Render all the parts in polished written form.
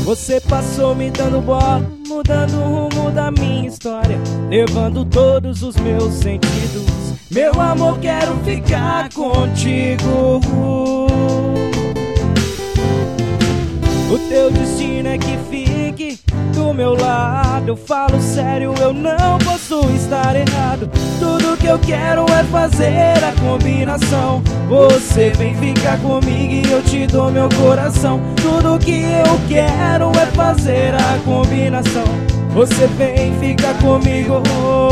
Você passou me dando bola, mudando o rumo da minha história, levando todos os meus sentidos. Meu amor, quero ficar contigo. O teu destino é que fique do meu lado. Eu falo sério, eu não posso estar errado. Tudo que eu quero é fazer a combinação. Você vem ficar comigo e eu te dou meu coração. Tudo que eu quero é fazer a combinação. Você vem ficar comigo.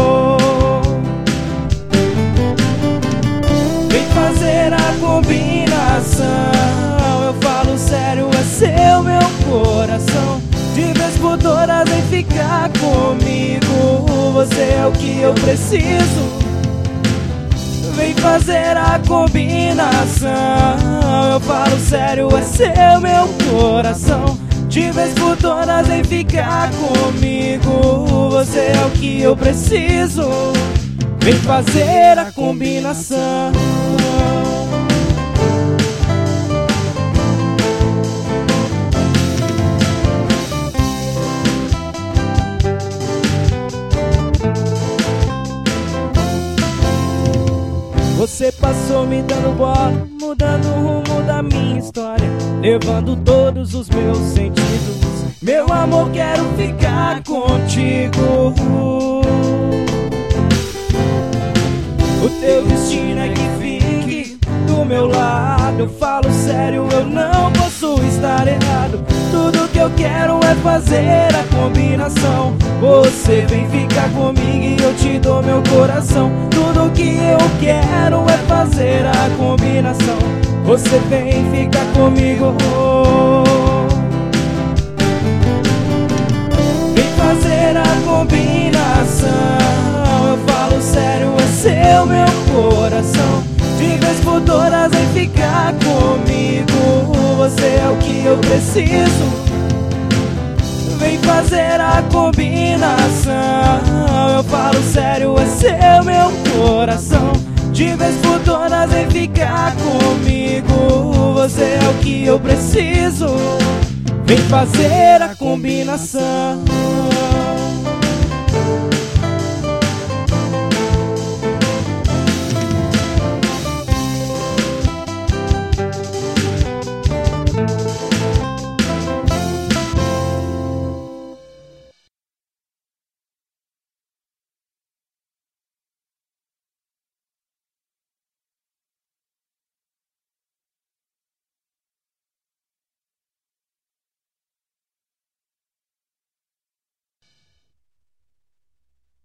Vem fazer a combinação. Eu falo sério, é seu meu coração. De vez por todas vem ficar comigo. Você é o que eu preciso. Vem fazer a combinação. Eu falo sério, é seu meu coração. De vez por todas vem ficar comigo. Você é o que eu preciso. Vem fazer a combinação. Você passou me dando bola, mudando o rumo da minha história, levando todos os meus sentidos. Meu amor, quero ficar contigo. O teu destino é que fique do meu lado. Eu falo sério, eu não posso estar errado. Tudo que eu quero é fazer a combinação. Você vem ficar comigo e eu te dou meu coração. Tudo que eu quero é fazer a combinação. Você vem ficar comigo. Vem fazer a combinação. Eu falo sério, é seu meu coração. De vez por todas vem ficar comigo. Você é o que eu preciso. Vem fazer a combinação. Eu falo sério, é seu meu coração. De vez por todas vem ficar comigo. Você é o que eu preciso. Vem fazer a combinação.